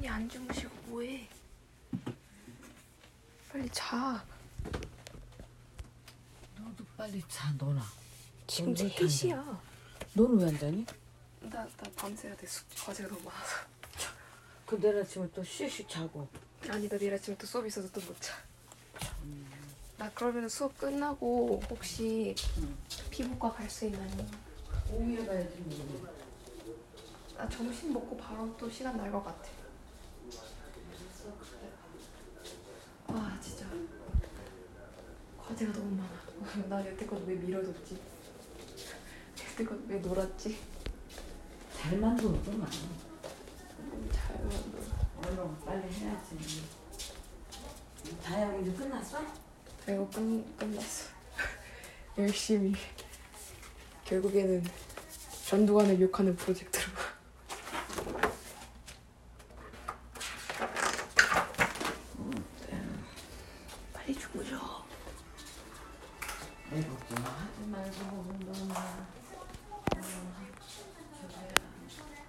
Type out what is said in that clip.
가만히 안 주무시고 뭐해? 빨리 자. 너도 빨리 자, 너나. 지금 3시야. 너는 왜 안 자니? 나 밤새야 돼. 과제가 너무 많아서. 그 내일 아침에 또 쉬쉬 자고. 아니 나 내일 아침에 또 수업 있어서 또 못 자. 나 그러면 수업 끝나고 혹시 피부과 갈 수 있나요? 오후에 가야지 뭐. 나 점심 먹고 바로 또 시간 날 것 같아. 아 진짜 과제가 너무 많아. 나 여태껏 왜 미뤄뒀지? 여태껏 왜 놀았지? 잘 만들었구만. 잘 만들어. 얼른 빨리 해야지. 다이어리 이제 끝났어? 이거 끝났어. 열심히. 결국에는 전두환을 욕하는 프로젝트로. 빨리 주무셔. 내 걱정하지 말고 너나.